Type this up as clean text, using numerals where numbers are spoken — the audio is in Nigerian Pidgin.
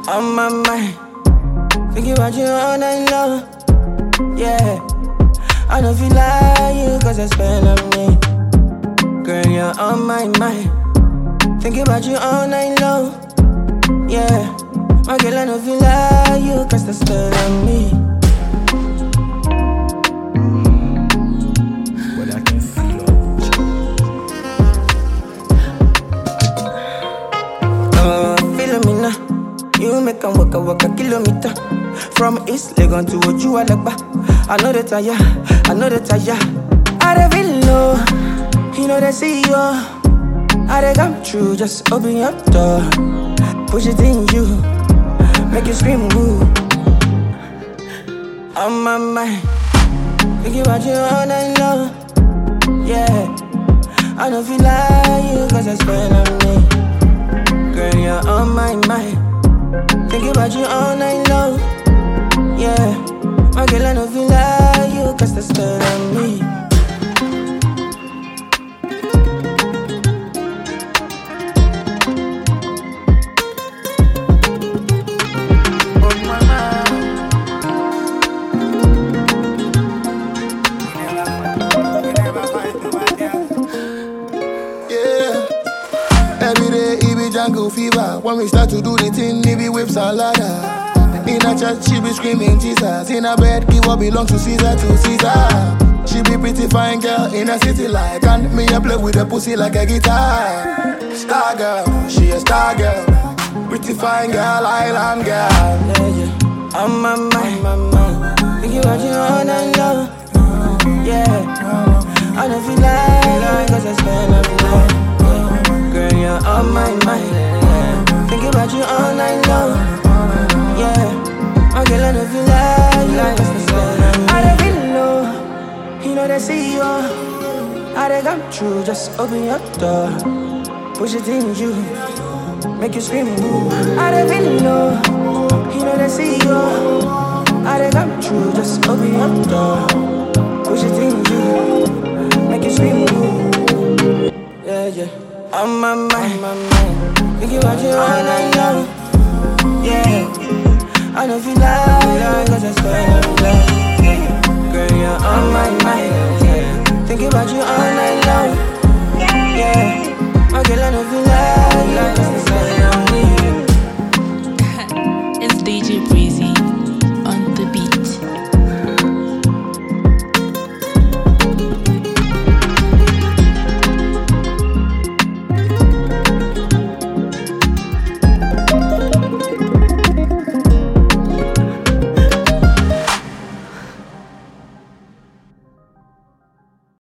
On my mind, thinking about you all night long. Yeah, I don't feel like you cause I spend on me. Girl, you're on my mind, thinking about you all night long. Yeah, my girl, I don't feel like you cause I spend on me. But I can feel it. Feeling me now. You make them walk a kilometer. From East Legon to Ojualagba. I know the tire, I know the tire. I don't feel low, you know they see you. I they come true, just open your door. Push it in you, make you scream woo. On my mind, thinking about you all night long. Yeah, I don't feel like you cause I spend on me. Girl, you're on my mind, thinking about you all night long. Yeah, my girl, I don't feel like you cause I spend on me. Jungle fever. When we start to do the thing, it be whips and ladder. In a church, she be screaming Jesus. In a bed, give what belong to Caesar to Caesar. She be pretty fine girl in a city like. And me a play with a pussy like a guitar. Star girl, she a star girl. Pretty fine girl, island girl. Yeah, yeah. On my mind, thinking about you all night long. Yeah, I don't feel like cause I spend every night. Girl, you're on my mind, yeah. Thinking about you all night long. Yeah, my girl, I don't feel like I don't feel low, you know they see you. I they come true, just open your door. Push it in you, make you scream woo. I don't feel low, you know they see you. I they come true, just open your door. Push it in you, make you scream woo. Yeah, yeah. On my mind, thinking about you all night long. Yeah, I don't feel like cause I spend every night. Yeah. Girl, you're on my mind, yeah. Thinking about you all night long. Yeah.